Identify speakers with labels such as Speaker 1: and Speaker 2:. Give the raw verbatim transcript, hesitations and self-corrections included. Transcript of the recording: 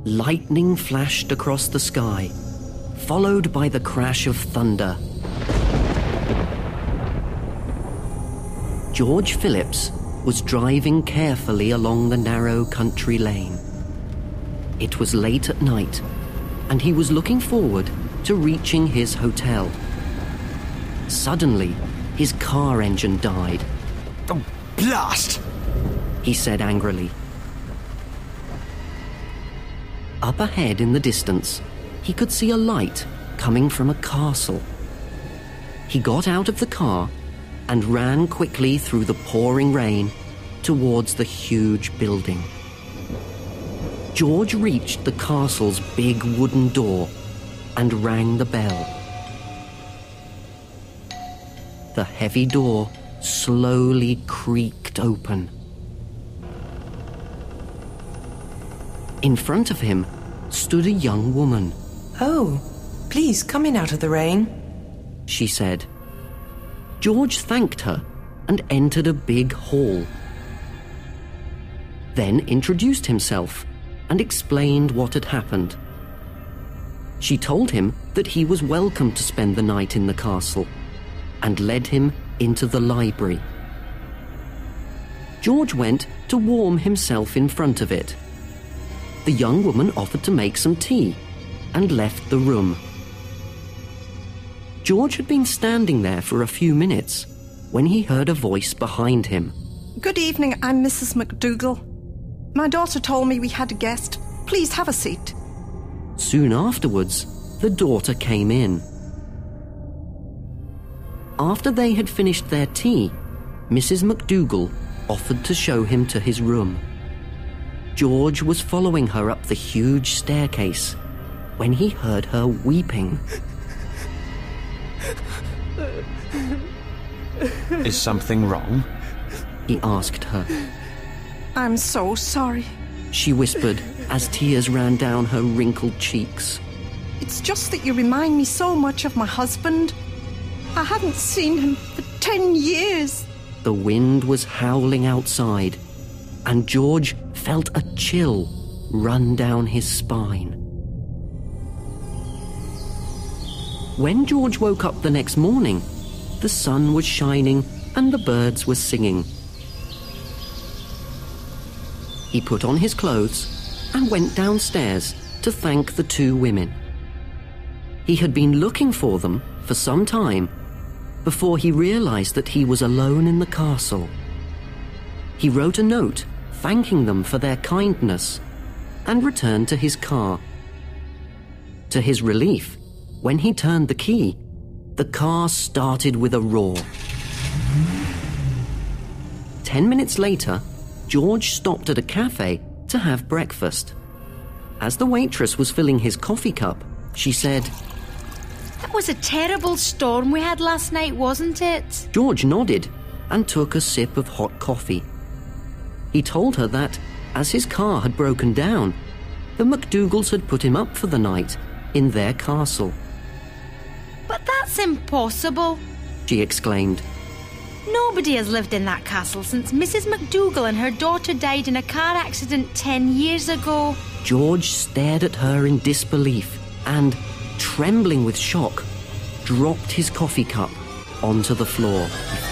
Speaker 1: Lightning flashed across the sky, followed by the crash of thunder. George Phillips was driving carefully along the narrow country lane. It was late at night, and he was looking forward to reaching his hotel. Suddenly, his car engine died.
Speaker 2: Oh, blast!
Speaker 1: He said angrily. Up ahead in the distance, he could see a light coming from a castle. He got out of the car and ran quickly through the pouring rain towards the huge building. George reached the castle's big wooden door and rang the bell. The heavy door slowly creaked open. In front of him stood a young woman.
Speaker 3: "Oh, please come in out of the rain,"
Speaker 1: she said. George thanked her and entered a big hall. Then introduced himself and explained what had happened. She told him that he was welcome to spend the night in the castle and led him into the library. George went to warm himself in front of it. The young woman offered to make some tea and left the room. George had been standing there for a few minutes when he heard a voice behind him.
Speaker 3: "Good evening, I'm Missus McDougall. My daughter told me we had a guest. Please have a seat."
Speaker 1: Soon afterwards, the daughter came in. After they had finished their tea, Missus McDougall offered to show him to his room. George was following her up the huge staircase when he heard her weeping.
Speaker 2: Is something wrong?
Speaker 1: He asked her.
Speaker 3: "I'm so sorry."
Speaker 1: She whispered as tears ran down her wrinkled cheeks.
Speaker 3: "It's just that you remind me so much of my husband. I haven't seen him for ten years.
Speaker 1: The wind was howling outside, and George felt a chill run down his spine. When George woke up the next morning, the sun was shining and the birds were singing. He put on his clothes and went downstairs to thank the two women. He had been looking for them for some time before he realized that he was alone in the castle. He wrote a note thanking them for their kindness and returned to his car. To his relief, when he turned the key, the car started with a roar. Ten minutes later, George stopped at a cafe to have breakfast. As the waitress was filling his coffee cup, she said,
Speaker 4: "That was a terrible storm we had last night, wasn't it?"
Speaker 1: George nodded and took a sip of hot coffee. He told her that, as his car had broken down, the McDougalls had put him up for the night in their castle.
Speaker 4: "But that's impossible,"
Speaker 1: she exclaimed.
Speaker 4: "Nobody has lived in that castle since Missus McDougall and her daughter died in a car accident ten years ago."
Speaker 1: George stared at her in disbelief and, trembling with shock, dropped his coffee cup onto the floor.